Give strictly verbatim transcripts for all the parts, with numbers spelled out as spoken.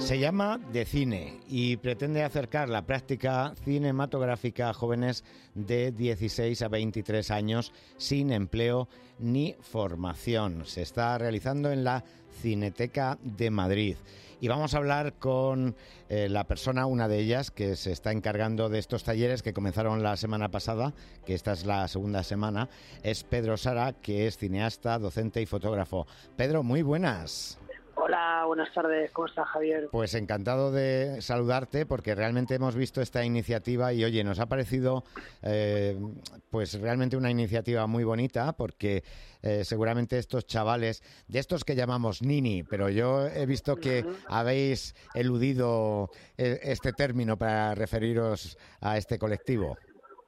Se llama De Cine y pretende acercar la práctica cinematográfica a jóvenes de dieciséis a veintitrés años sin empleo ni formación. Se está realizando en la Cineteca de Madrid. Y vamos a hablar con eh, la persona, una de ellas, que se está encargando de estos talleres que comenzaron la semana pasada, que esta es la segunda semana. Es Pedro Sara, que es cineasta, docente y fotógrafo. Pedro, muy buenas. Hola, buenas tardes. ¿Cómo estás, Javier? Pues encantado de saludarte porque realmente hemos visto esta iniciativa y, oye, nos ha parecido eh, pues realmente una iniciativa muy bonita porque eh, seguramente estos chavales, de estos que llamamos nini, pero yo he visto que uh-huh. habéis eludido este término para referiros a este colectivo.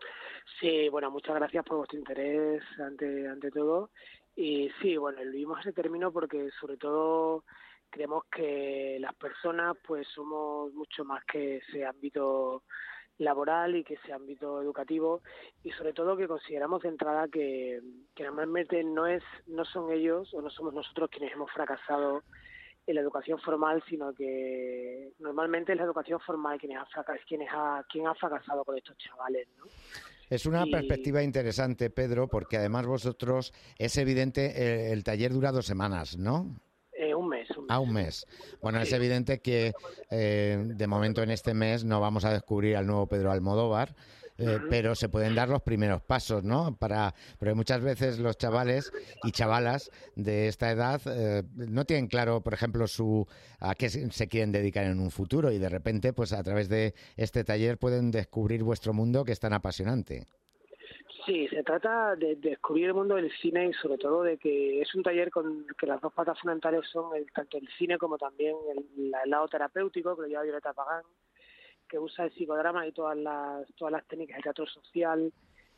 Sí, bueno, muchas gracias por vuestro interés ante, ante todo. Y sí, bueno, eludimos ese término porque sobre todo creemos que las personas pues somos mucho más que ese ámbito laboral y que ese ámbito educativo, y sobre todo que consideramos de entrada que, que normalmente no es no son ellos o no somos nosotros quienes hemos fracasado en la educación formal, sino que normalmente es la educación formal quienes ha fracasado, quienes ha, quien ha fracasado con estos chavales, ¿no? Es una y... perspectiva interesante, Pedro, porque además vosotros, es evidente, el, el taller dura dos semanas, ¿no? Eh, un mes, un mes. Ah, un mes. Bueno, sí. Es evidente que eh, de momento en este mes no vamos a descubrir al nuevo Pedro Almodóvar, eh, uh-huh. pero se pueden dar los primeros pasos, ¿no? Para, porque muchas veces los chavales y chavalas de esta edad eh, no tienen claro, por ejemplo, su a qué se quieren dedicar en un futuro y de repente, pues a través de este taller pueden descubrir vuestro mundo, que es tan apasionante. Sí, se trata de, de descubrir el mundo del cine y sobre todo de que es un taller con que las dos patas fundamentales son el, tanto el cine como también el, el lado terapéutico, que lo lleva Violeta Pagán, que usa el psicodrama y todas las todas las técnicas del teatro social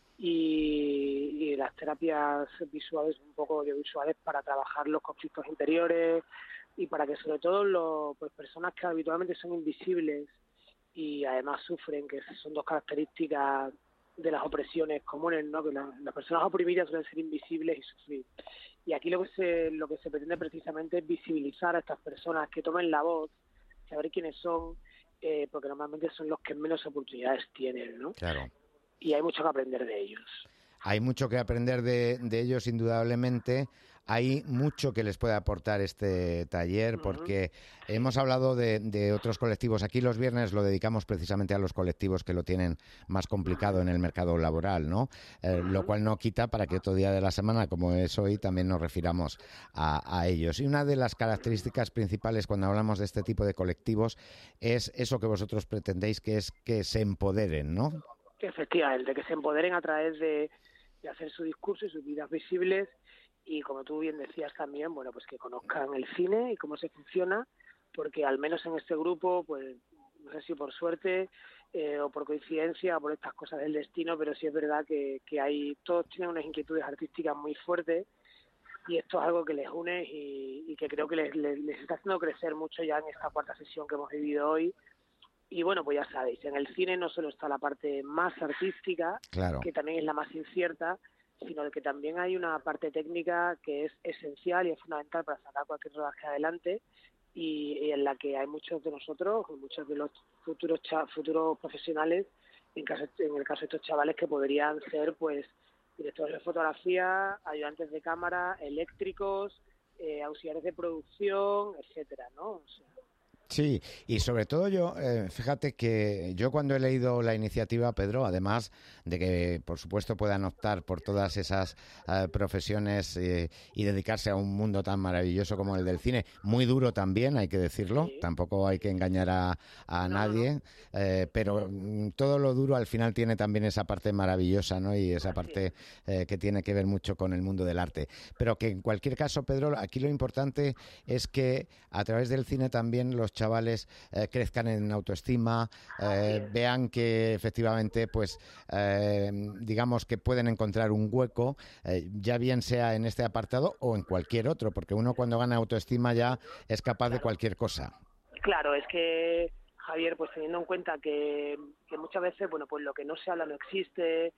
y, y las terapias visuales, un poco audiovisuales, para trabajar los conflictos interiores y para que sobre todo los, pues, personas que habitualmente son invisibles y además sufren, que son dos características de las opresiones comunes, ¿no? Que la, las personas oprimidas suelen ser invisibles y sufrir. Y aquí lo que se lo que se pretende precisamente es visibilizar a estas personas, que tomen la voz, saber quiénes son, eh, porque normalmente son los que menos oportunidades tienen, ¿no? Claro. Y hay mucho que aprender de ellos. Hay mucho que aprender de, de ellos, indudablemente. Hay mucho que les puede aportar este taller, porque uh-huh. hemos hablado de, de otros colectivos. Aquí los viernes lo dedicamos precisamente a los colectivos que lo tienen más complicado uh-huh. en el mercado laboral, ¿no? Eh, uh-huh. Lo cual no quita para que otro día de la semana, como es hoy, también nos refiramos a, a ellos. Y una de las características principales cuando hablamos de este tipo de colectivos es eso que vosotros pretendéis, que es que se empoderen, ¿no? Efectivamente, que se empoderen a través de, de hacer su discurso y sus vidas visibles. Y como tú bien decías también, bueno, pues que conozcan el cine y cómo se funciona, porque al menos en este grupo, pues no sé si por suerte eh, o por coincidencia o por estas cosas del destino, pero sí es verdad que, que hay todos tienen unas inquietudes artísticas muy fuertes y esto es algo que les une y, y que creo que les, les, les está haciendo crecer mucho ya en esta cuarta sesión que hemos vivido hoy. Y bueno, pues ya sabéis, en el cine no solo está la parte más artística, claro. que también es la más incierta, sino de que también hay una parte técnica que es esencial y es fundamental para sacar cualquier rodaje adelante y, y en la que hay muchos de nosotros, muchos de los futuros cha- futuros profesionales, en, caso, en el caso de estos chavales, que podrían ser pues directores de fotografía, ayudantes de cámara, eléctricos, eh, auxiliares de producción, etcétera, ¿no? O sea, sí, y sobre todo yo, eh, fíjate que yo cuando he leído la iniciativa, Pedro, además de que por supuesto puedan optar por todas esas eh, profesiones eh, y dedicarse a un mundo tan maravilloso como el del cine, muy duro también, hay que decirlo, sí. tampoco hay que engañar a, a no, nadie, no. Eh, pero mm, todo lo duro al final tiene también esa parte maravillosa, ¿no? Y esa parte eh, que tiene que ver mucho con el mundo del arte. Pero que en cualquier caso, Pedro, aquí lo importante es que a través del cine también los chavales eh, crezcan en autoestima, eh, vean que efectivamente, pues, eh, digamos que pueden encontrar un hueco, eh, ya bien sea en este apartado o en cualquier otro, porque uno cuando gana autoestima ya es capaz claro. de cualquier cosa. Claro, es que, Javier, pues teniendo en cuenta que, que muchas veces, bueno, pues lo que no se habla no existe,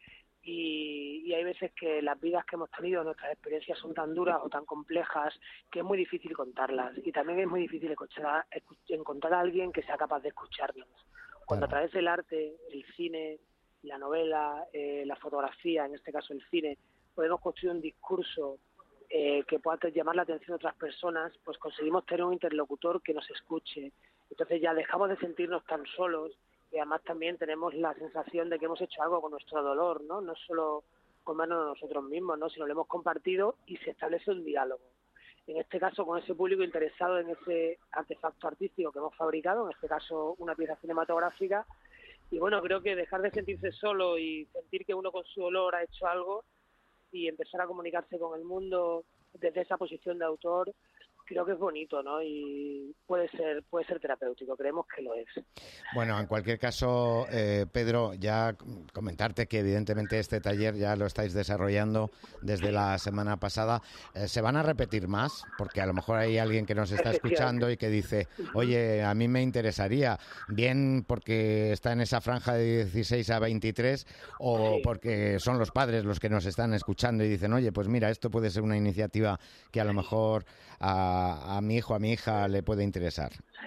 y, y hay veces que las vidas que hemos tenido, nuestras experiencias son tan duras o tan complejas que es muy difícil contarlas, y también es muy difícil escuchar, encontrar a alguien que sea capaz de escucharnos. Cuando Claro. a través del arte, el cine, la novela, eh, la fotografía, en este caso el cine, podemos construir un discurso eh, que pueda llamar la atención de otras personas, pues conseguimos tener un interlocutor que nos escuche. Entonces ya dejamos de sentirnos tan solos, y además también tenemos la sensación de que hemos hecho algo con nuestro dolor, ¿no? No solo comernos nosotros mismos, ¿no? Sino lo hemos compartido y se establece un diálogo. En este caso, con ese público interesado en ese artefacto artístico que hemos fabricado, en este caso una pieza cinematográfica. Y bueno, creo que dejar de sentirse solo y sentir que uno con su dolor ha hecho algo y empezar a comunicarse con el mundo desde esa posición de autor, creo que es bonito, ¿no? Y puede ser puede ser terapéutico, creemos que lo es. Bueno, en cualquier caso, eh, Pedro, ya comentarte que evidentemente este taller ya lo estáis desarrollando desde la semana pasada. Eh, ¿Se van a repetir más? Porque a lo mejor hay alguien que nos está escuchando y que dice, oye, a mí me interesaría, bien porque está en esa franja de dieciséis a veintitrés o Sí. porque son los padres los que nos están escuchando y dicen, oye, pues mira, esto puede ser una iniciativa que a lo mejor a, a mi hijo, a mi hija le puede interesar.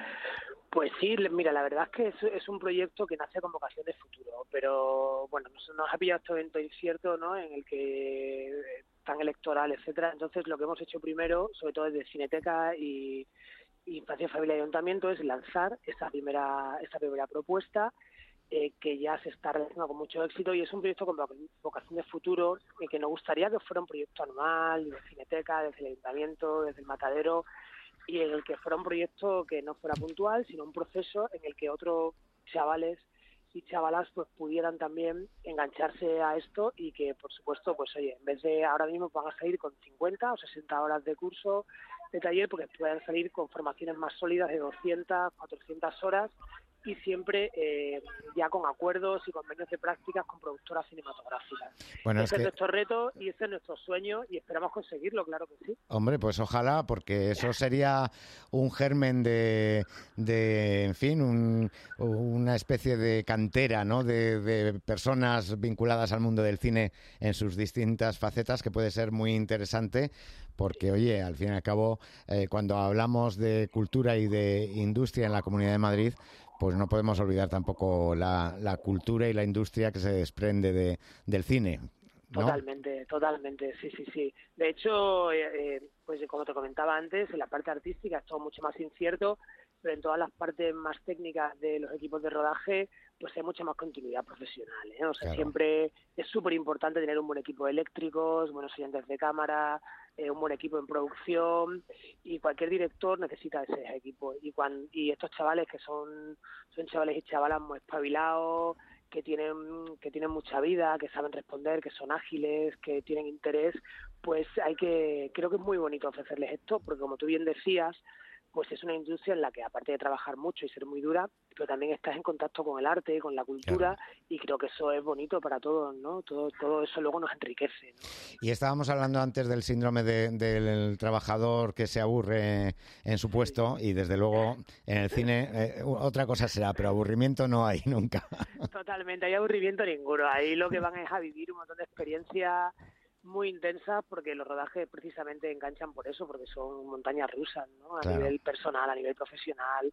Pues sí, mira, la verdad es que es, es un proyecto que nace con vocación de futuro, pero bueno, nos, nos ha pillado este evento incierto, ¿no? En el que tan electoral, etcétera. Entonces, lo que hemos hecho primero, sobre todo desde Cineteca y, y Infancia, Familia y Ayuntamiento, es lanzar esta primera esta primera propuesta eh, que ya se está realizando con mucho éxito, y es un proyecto con vocación de futuro y que nos gustaría que fuera un proyecto anual de Cineteca, desde el Ayuntamiento, desde el Matadero, y en el que fuera un proyecto que no fuera puntual, sino un proceso en el que otros chavales y chavalas pues pudieran también engancharse a esto, y que por supuesto pues oye, en vez de ahora mismo van a salir con cincuenta o sesenta horas de curso de taller, porque puedan salir con formaciones más sólidas de doscientas, cuatrocientas horas, y siempre eh, ya con acuerdos y convenios de prácticas con productoras cinematográficas. Bueno, ese es es que... nuestro reto y ese es nuestro sueño, y esperamos conseguirlo, claro que sí. Hombre, pues ojalá, porque eso sería un germen de, de en fin, un, una especie de cantera, ¿no? De, de personas vinculadas al mundo del cine en sus distintas facetas, que puede ser muy interesante, porque, oye, al fin y al cabo, eh, cuando hablamos de cultura y de industria en la Comunidad de Madrid, pues no podemos olvidar tampoco la, la cultura y la industria que se desprende de, del cine, ¿no? Totalmente, totalmente, sí, sí, sí. De hecho, eh, eh, pues como te comentaba antes, en la parte artística es todo mucho más incierto, pero en todas las partes más técnicas de los equipos de rodaje, pues hay mucha más continuidad profesional, ¿eh? O sea, Claro. siempre es súper importante tener un buen equipo de eléctricos, buenos ayudantes de cámara, eh, un buen equipo en producción, y cualquier director necesita ese equipo. Y, cuando, y estos chavales que son, son chavales y chavalas muy espabilados, que tienen que tienen mucha vida, que saben responder, que son ágiles, que tienen interés, pues hay que, creo que es muy bonito ofrecerles esto, porque como tú bien decías, pues es una industria en la que, aparte de trabajar mucho y ser muy dura, pero también estás en contacto con el arte, con la cultura, claro. Y creo que eso es bonito para todos, ¿no? Todo, todo eso luego nos enriquece, ¿no? Y estábamos hablando antes del síndrome de, del trabajador que se aburre en su puesto, y desde luego en el cine eh, otra cosa será, pero aburrimiento no hay nunca. Totalmente, hay aburrimiento ninguno. Ahí lo que van es a vivir un montón de experiencias muy intensas, porque los rodajes precisamente enganchan por eso, porque son montañas rusas, ¿no? A Claro. nivel personal, a nivel profesional,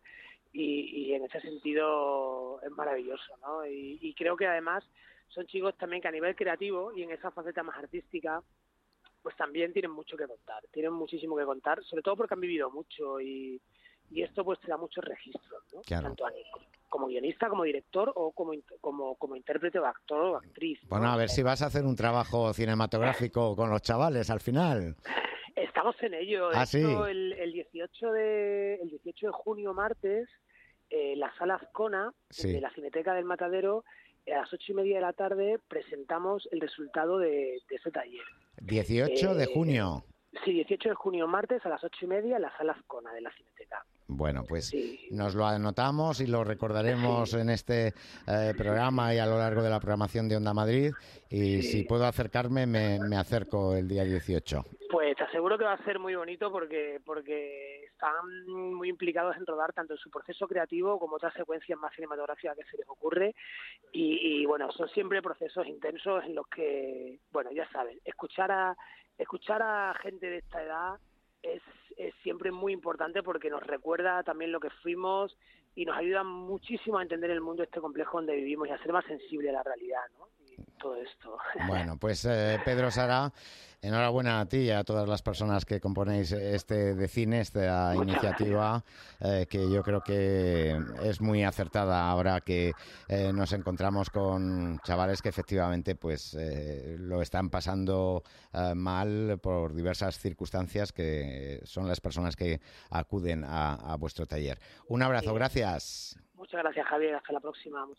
y, y en ese sentido es maravilloso, ¿no? Y, y creo que además son chicos también que a nivel creativo y en esa faceta más artística, pues también tienen mucho que contar, tienen muchísimo que contar, sobre todo porque han vivido mucho, y, y esto pues te da muchos registros, ¿no? Claro. Tanto a como guionista, como director, o como como como intérprete o actor o actriz, ¿no? Bueno, a ver si vas a hacer un trabajo cinematográfico con los chavales al final. Estamos en ello. De ¿Ah, hecho, sí? el, el dieciocho de el dieciocho de junio, martes, eh, la Sala Azcona, Sí. de la Cineteca del Matadero, a las ocho y media de la tarde presentamos el resultado de, de ese taller. dieciocho de junio. Sí, dieciocho de junio, martes, a las ocho y media, en la Sala Azcona de la Cineteca. Bueno, pues sí. Nos lo anotamos y lo recordaremos sí. en este eh, programa y a lo largo de la programación de Onda Madrid. Y sí. si puedo acercarme, me, me acerco el día dieciocho. Pues te aseguro que va a ser muy bonito porque porque están muy implicados en rodar tanto en su proceso creativo como otras secuencias más cinematográficas que se les ocurre. Y, y bueno, son siempre procesos intensos en los que, bueno, ya sabes, escuchar a escuchar a gente de esta edad es, es siempre muy importante porque nos recuerda también lo que fuimos y nos ayuda muchísimo a entender el mundo este complejo donde vivimos y a ser más sensible a la realidad, ¿no? Y todo esto. Bueno, pues eh, Pedro Sara, enhorabuena a ti y a todas las personas que componéis este de cine, esta Muchas iniciativa, eh, que yo creo que es muy acertada ahora que eh, nos encontramos con chavales que efectivamente pues eh, lo están pasando eh, mal por diversas circunstancias, que son las personas que acuden a, a vuestro taller. Un abrazo, sí. Gracias. Muchas gracias, Javier. Hasta la próxima.